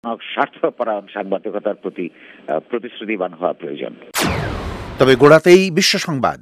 স্বার্থপরায়ণ সাংবাদিকতার প্রতি প্রতিশ্রুতিবান হওয়া প্রয়োজন। তবে গোড়াতেই বিশ্ব সংবাদ।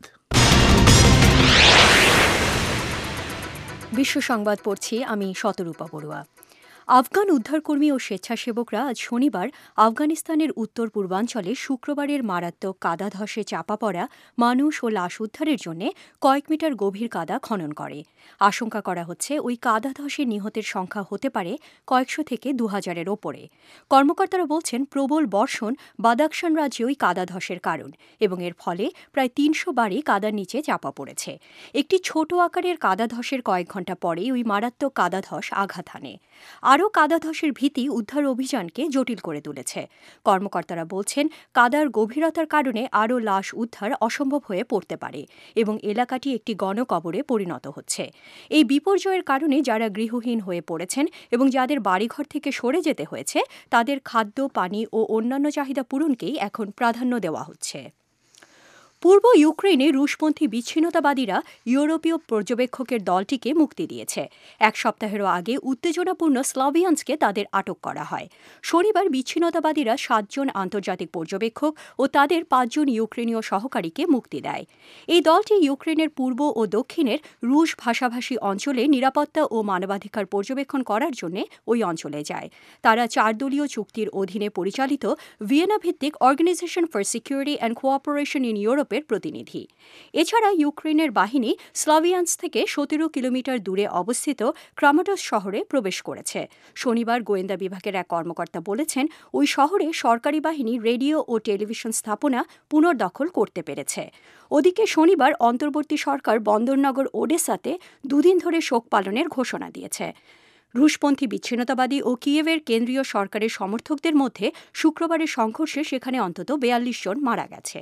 বিশ্ব সংবাদ পড়ছি আমি শতরূপা বড়ুয়া। আফগান উদ্ধারকর্মী ও স্বেচ্ছাসেবকরা আজ শনিবার আফগানিস্তানের উত্তর পূর্বাঞ্চলে শুক্রবারের মারাত্মক কাদা ধসে চাপা পড়া মানুষ ও লাশ উদ্ধারের জন্য কয়েক মিটার গভীর কাদা খনন করে। আশঙ্কা করা হচ্ছে ওই কাদা ধসে নিহতের সংখ্যা হতে পারে কয়েকশো থেকে ২,০০০-এর ওপরে। কর্মকর্তারা বলছেন প্রবল বর্ষণ বাদাখশান রাজ্যে ওই কাদা ধসের কারণ এবং এর ফলে প্রায় ৩০০ বাড়ি কাদার নিচে চাপা পড়েছে। একটি ছোট আকারের কাদা ধসের কয়েক ঘণ্টা পরেই ওই মারাত্মক কাদা ধস আঘাত হানে। আরও কাদা ধসের ভীতি উদ্ধার অভিযানকে জটিল করে তুলেছে। কর্মকর্তারা বলছেন কাদার গভীরতার কারণে আরও লাশ উদ্ধার অসম্ভব হয়ে পড়তে পারে এবং এলাকাটি একটি গণকবরে পরিণত হচ্ছে। এই বিপর্যয়ের কারণে যারা গৃহহীন হয়ে পড়েছেন এবং যাদের বাড়িঘর থেকে সরে যেতে হয়েছে তাদের খাদ্য, পানি ও অন্যান্য চাহিদা পূরণকেই এখন প্রাধান্য দেওয়া হচ্ছে। পূর্ব ইউক্রেনে রুশপন্থী বিচ্ছিন্নতাবাদীরা ইউরোপীয় পর্যবেক্ষকের দলটিকে মুক্তি দিয়েছে। এক সপ্তাহেরও আগে উত্তেজনাপূর্ণ স্লাভিয়ান্সকে তাদের আটক করা হয়। শনিবার বিচ্ছিন্নতাবাদীরা ৭ জন আন্তর্জাতিক পর্যবেক্ষক ও তাদের ৫ জন ইউক্রেনীয় সহকারীকে মুক্তি দেয়। এই দলটি ইউক্রেনের পূর্ব ও দক্ষিণের রুশ ভাষাভাষী অঞ্চলে নিরাপত্তা ও মানবাধিকার পর্যবেক্ষণ করার জন্য ওই অঞ্চলে যায়। তারা ৪ দলীয় চুক্তির অধীনে পরিচালিত ভিয়েনা ভিত্তিক organization for security and cooperation in ইউরোপের প্রতিনিধি। এছাড়া ইউক্রেনের বাহিনী স্লাভিয়ান্স থেকে ১৭ কিলোমিটার দূরে অবস্থিত ক্রামাটস শহরে প্রবেশ করেছে। শনিবার গোয়েন্দা বিভাগের এক কর্মকর্তা বলেছেন ওই শহরে সরকারি বাহিনী রেডিও ও টেলিভিশন স্থাপনা পুনর্দখল করতে পেরেছে। ওদিকে শনিবার অন্তর্বর্তী সরকার বন্দরনগর ওডেসাতে দুদিন ধরে শোক পালনের ঘোষণা দিয়েছে। রুশপন্থী বিচ্ছিন্নতাবাদী ও কিয়েভের কেন্দ্রীয় সরকারের সমর্থকদের মধ্যে শুক্রবারের সংঘর্ষে সেখানে অন্তত ৪২ জন মারা গেছে।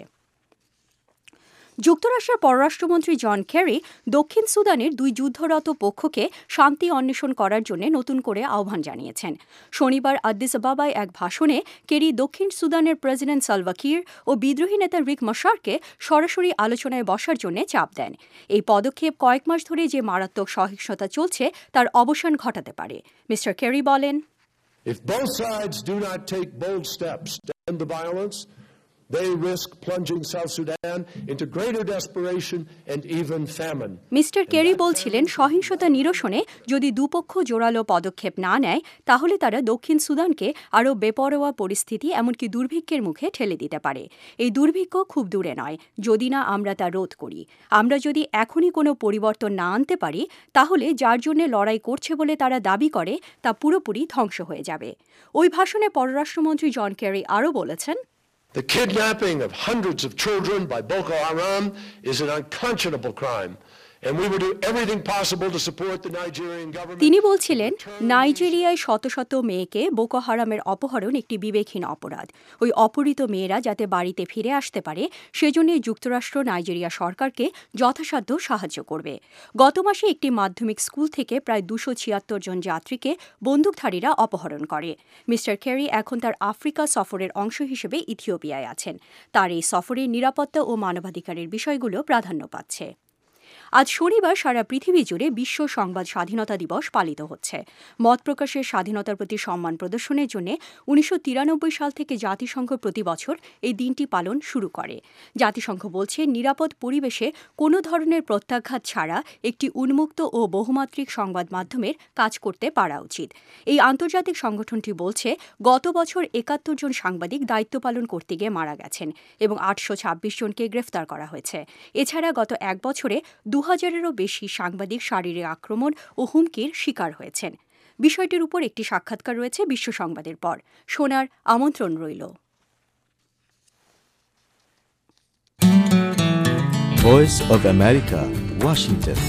যুক্তরাষ্ট্রের পররাষ্ট্রমন্ত্রী জন কেরি দক্ষিণ সুদানের ২ যুদ্ধরত পক্ষকে শান্তি অন্বেষণ করার জন্য নতুন করে আহ্বান জানিয়েছেন। শনিবার আদ্দিস আবাবায় এক ভাষণে কেরি দক্ষিণ সুদানের প্রেসিডেন্ট সালভা কির ও বিদ্রোহী নেতা রিক মাশারকে সরাসরি আলোচনায় বসার জন্য চাপ দেন। এই পদক্ষেপ কয়েক মাস ধরে যে মারাত্মক সহিংসতা চলছে তার অবসান ঘটাতে পারে। মিস্টার কেরি বলেন, If both sides do not take bold steps to end the violence, they risk plunging South Sudan into greater desperation and even famine. Mister Kerry বলছিলেন সহিংসতা নিরসনে যদি দুপক্ষ জোরালো পদক্ষেপ না নেয় তাহলে তারা দক্ষিণ সুদানকে আরও বেপরোয়া পরিস্থিতি এমনকি দুর্ভিক্ষের মুখে ঠেলে দিতে পারে। এই দুর্ভিক্ষ খুব দূরে নয় যদি না আমরা তা রোধ করি। আমরা যদি এখনই কোনো পরিবর্তন না আনতে পারি তাহলে যার জন্য লড়াই করছে বলে তারা দাবি করে তা পুরোপুরি ধ্বংস হয়ে যাবে। ওই ভাষণে পররাষ্ট্রমন্ত্রী জন কেরি আরও বলেছেন, The kidnapping of hundreds of children by Boko Haram is an unconscionable crime. And we will do everything possible to support the Nigerian government. তিনি বলছিলেন নাইজেরিয়ায় শত শত মেয়েকে বোকো হারামের অপহরণ একটি বিবেকহীন অপরাধ। ওই অপহৃত মেয়েরা যাতে বাড়িতে ফিরে আসতে পারে সেজন্য যুক্তরাষ্ট্র নাইজেরিয়া সরকারকে যথাসাধ্য সাহায্য করবে। গত মাসে একটি মাধ্যমিক স্কুল থেকে প্রায় ২৭৬ জন যাত্রীকে বন্দুকধারীরা অপহরণ করে। মিস্টার কেরি এখন তার আফ্রিকা সফরের অংশ হিসেবে ইথিওপিয়ায় আছেন। তার এই সফরে নিরাপত্তা ও মানবাধিকারের বিষয়গুলো প্রাধান্য পাচ্ছে। আজ শনিবার সারা পৃথিবী জুড়ে বিশ্ব সংবাদ স্বাধীনতা দিবস পালিত হচ্ছে। মত প্রকাশের স্বাধীনতার প্রতি সম্মান প্রদর্শনের জন্য ১৯৯৩ সাল থেকে জাতিসংঘ প্রতি বছর এই দিনটি পালন শুরু করে। জাতিসংঘ বলছে নিরাপদ পরিবেশে কোনো ধরনের প্রত্যাঘাত ছাড়া একটি উন্মুক্ত ও বহুমাত্রিক সংবাদ মাধ্যমের কাজ করতে পারা উচিত। এই আন্তর্জাতিক সংগঠনটি বলছে গত বছর ৭১ জন সাংবাদিক দায়িত্ব পালন করতে গিয়ে মারা গেছেন এবং ৮২৬ জনকে গ্রেফতার করা হয়েছে। এছাড়া গত এক বছরে ২,০০০-এরও বেশি সাংবাদিক শারীরিক আক্রমণ ও হুমকির শিকার হয়েছেন। বিষয়টির উপর একটি সাক্ষাৎকার রয়েছে বিশ্ব সংবাদের পর। শোনার আমন্ত্রণ রইল। Voice of America, Washington.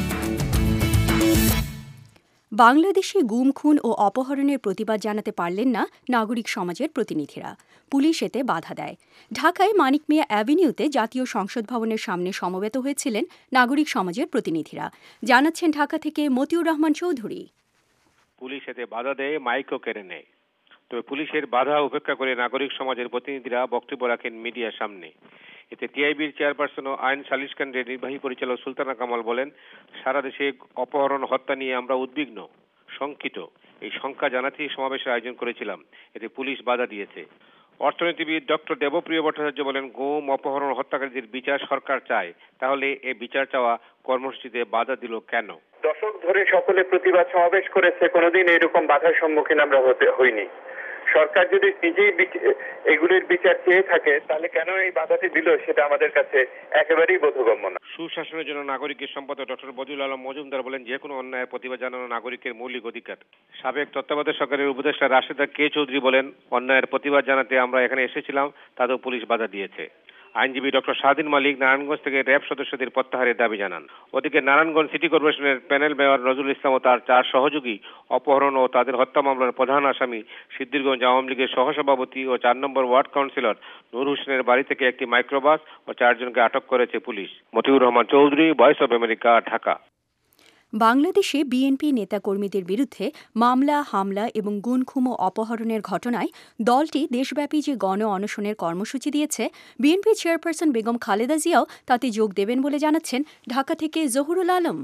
বাংলাদেশে গুম, খুন ও অপহরণের প্রতিবাদ জানাতে পারলেন না নাগরিক সমাজের প্রতিনিধিরা। পুলিশ এতে বাধা দেয়। ঢাকায় মানিক মিয়া অ্যাভিনিউতে জাতীয় সংসদ ভবনের সামনে সমবেত হয়েছিলেন নাগরিক সমাজের প্রতিনিধিরা। জানাচ্ছেন ঢাকা থেকে মতিউর রহমান চৌধুরী। পুলিশ এতে বাধা দেয়, মাইকও কেড়ে নেয়। তবে পুলিশের বাধা উপেক্ষা করে নাগরিক সমাজের প্রতিনিধিরা বক্তব্য রাখেন মিডিয়ার সামনে। এতে টিআইবির চেয়ারপারসন ও আইন সালিশ কেন্দ্রের নির্বাহী পরিচালক সুলতানা কামাল বলেন, সারা দেশে অপহরণ, হত্যা নিয়ে আমরা উদ্বিগ্ন, শঙ্কিত এই সংখ্যা জানাতেই সমাবেশের আয়োজন করেছিলাম, এতে পুলিশ বাধা দিয়েছে। অর্থনীতিবিদ ডক্টর দেবপ্রিয় ভট্টাচার্য বলেন, গুম, অপহরণ, হত্যাকারীদের বিচার সরকার চায়, তাহলে এ বিচার চাওয়া কর্মসূচিতে বাধা দিল কেন? দশক ধরে সকলে প্রতিবাদ সমাবেশ করেছে, কোনোদিন এরকম বাধার সম্মুখীন আমরা হইনি। সরকার যদি নিজেই এগুলির বিচার চেয়ে থাকে, তাহলে কেন এই বাধাটি দিল সেটা আমাদের কাছে একেবারেই বোধগম্য না। সুশাসনের জন্য নাগরিকের সম্পাদক ডক্টর বদিউল আলম মজুমদার বলেন, যে কোনো অন্যায়ের প্রতিবাদ জানানো নাগরিকের মৌলিক অধিকার। সাবেক তত্ত্বাবধায়ক সরকারের উপদেষ্টা রাশেদা কে চৌধুরী বলেন, অন্যায়ের প্রতিবাদ জানাতে আমরা এখানে এসেছিলাম, তাতেও পুলিশ বাধা দিয়েছে। আইনজীবী ডক্টর শাহদিন মালিক নারায়ণগঞ্জ থেকে র্যাব সদস্যদের প্রত্যাহারের দাবি জানান। ওদিকে নারায়ণগঞ্জ সিটি কর্পোরেশনের প্যানেল মেয়র নজরুল ইসলাম ও তার 4 সহযোগী অপহরণ ও তাদের হত্যা মামলার প্রধান আসামি সিদ্ধিরগঞ্জ আওয়ামী লীগের সহসভাপতি ও 4 নম্বর ওয়ার্ড কাউন্সিলর নূর হোসেনের বাড়ি থেকে একটি মাইক্রোবাস ও 4 জনকে আটক করেছে পুলিশ। Motiur Rahman Chowdhury, voice of America, Dhaka. বাংলাদেশে বিএনপি নেতাকর্মীদের বিরুদ্ধে মামলা, হামলা এবং গুম-খুন ও অপহরণের ঘটনায় দলটি দেশব্যাপী যে গণ অনশনের কর্মসূচি দিয়েছে, বিএনপি চেয়ারপারসন বেগম খালেদা জিয়াও তাতে যোগ দেবেন বলে জানাচ্ছেন ঢাকা থেকে জহুরুল আলম।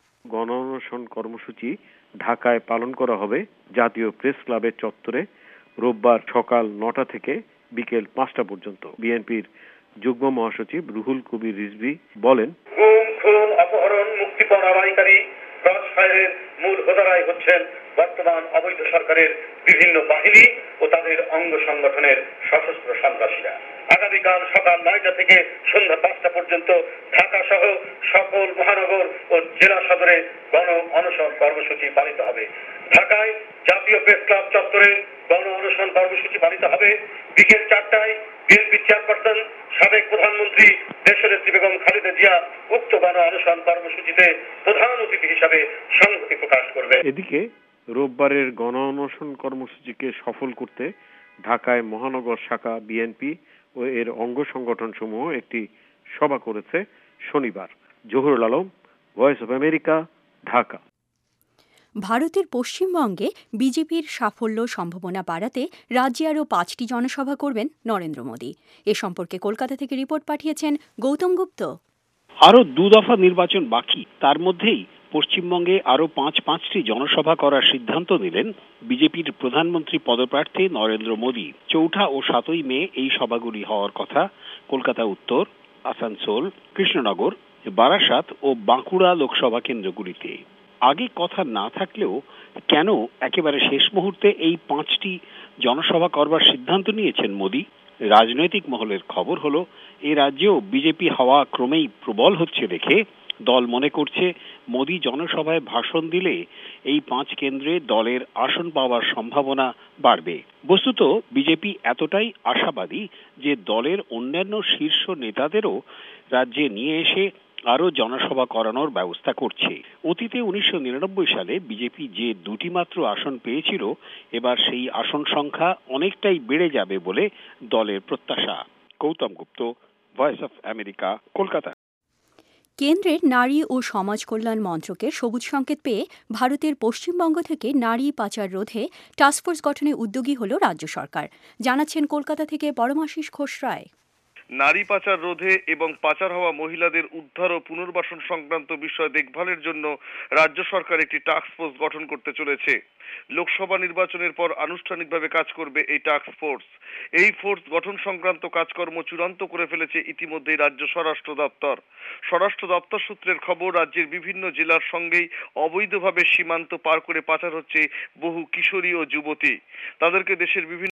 গণ অনশন কর্মসূচি ঢাকায় পালন করা হবে জাতীয় প্রেস ক্লাবের চত্বরে রোববার সকাল 9টা থেকে বিকেল 5টা পর্যন্ত। বিএনপির যুগ্ম মহাসচিব রুহুল কবির রিজভী বলেন, গুম, খুন, অপহরণ, মুক্তিপণ আদায়কারী ক্রসফায়ারের মূল হোতারাই হচ্ছেন বর্তমান অবৈধ সরকারের বিভিন্ন বাহিনী ও তাদের অঙ্গ সংগঠনের সশস্ত্র সন্ত্রাসীরা। আগামীকাল সকাল 9টা থেকে সন্ধ্যা 5টা পর্যন্ত ঢাকা সহ সকল মহানগর ও জেলা সদরে গণ অনশন কর্মসূচি পালিত হবে। ঢাকায় জাতীয় প্রেস ক্লাব চত্বরে গণ অনশন কর্মসূচি পালিত হবে। বিকেল 4টায় বিএনপি চেয়ারপারসন সাবেক প্রধানমন্ত্রী দেশনেত্রী বেগম খালেদা জিয়া উক্ত গণ অনশন কর্মসূচিতে প্রধান অতিথি হিসাবে সংহতি প্রকাশ করবে। এদিকে রোববারের গণ অনশন কর্মসূচিকে সফল করতে ঢাকায় মহানগর শাখা বিএনপি ও এর অঙ্গ সংগঠন সমূহ একটি সভা করেছে শনিবার। Zahurul Alam, voice of America, Dhaka. ভারতের পশ্চিমবঙ্গে বিজেপির সাফল্য সম্ভাবনা বাড়াতে রাজ্যে আরও 5টি জনসভা করবেন নরেন্দ্র মোদী। এ সম্পর্কে কলকাতা থেকে রিপোর্ট পাঠিয়েছেন গৌতম গুপ্ত। আরও 2 দফা নির্বাচন বাকি, তার মধ্যেই পশ্চিমবঙ্গে আরও 5টি জনসভা করার সিদ্ধান্ত নিলেন বিজেপির প্রধানমন্ত্রী পদপ্রার্থী নরেন্দ্র মোদী। 4 ও 7 মে এই সভাগুলি হওয়ার কথা কলকাতা উত্তর, আসানসোল, কৃষ্ণনগর, বারাসাত ও বাঁকুড়া লোকসভা কেন্দ্রগুলিতে। আগে কথা না থাকলেও কেন একেবারে শেষ মুহূর্তে এই 5টি জনসভা করবার সিদ্ধান্ত নিয়েছেন মোদী? রাজনৈতিক মহলের খবর হলো, এ রাজ্যেও বিজেপি হাওয়া ক্রমেই প্রবল হচ্ছে দেখে দল মনে করছে মোদী জনসভায় ভাষণ দিলে এই 5 কেন্দ্রে দলের আসন পাওয়ার সম্ভাবনা বাড়বে। বস্তুত বিজেপি এতটাই আশাবাদী যে দলের অন্যান্য শীর্ষ নেতাদেরও রাজ্যে নিয়ে এসে আরও জনসভা করানোর ব্যবস্থা করছে। অতীতে 1999 সালে বিজেপি যে 2টি মাত্র আসন পেয়েছিল, এবার সেই আসন সংখ্যা অনেকটাই বেড়ে যাবে বলে দলের প্রত্যাশা। Gautam Gupta, voice of America, Kolkata. কেন্দ্রের নারী ও সমাজ কল্যাণ মন্ত্রকের সবুজ সংকেত পেয়ে ভারতের পশ্চিমবঙ্গ থেকে নারী পাচার রোধে টাস্কফোর্স গঠনে উদ্যোগী হল রাজ্য সরকার, জানাচ্ছেন কলকাতা থেকে পরমাশিস ঘোষ রায়। নারী পাচার রোধে এবং পাচার হওয়া মহিলাদের উদ্ধার ও পুনর্বাসন সংক্রান্ত বিষয় দেখভালের জন্য রাজ্য সরকার একটি টাস্ক ফোর্স গঠন করতে চলেছে। লোকসভা নির্বাচনের পর আনুষ্ঠানিকভাবে কাজ করবে এই টাস্ক ফোর্স। এই ফোর্স গঠন সংক্রান্ত কাজকর্ম চূড়ান্ত করে ফেলেছে ইতিমধ্যেই রাজ্য স্বরাষ্ট্র দপ্তর। স্বরাষ্ট্র দপ্তর সূত্রের খবর, রাজ্যের বিভিন্ন জেলার সঙ্গেই অবৈধভাবে সীমান্ত পার করে পাচার হচ্ছে বহু কিশোরী ও যুবতী। তাদেরকে দেশের বিভিন্ন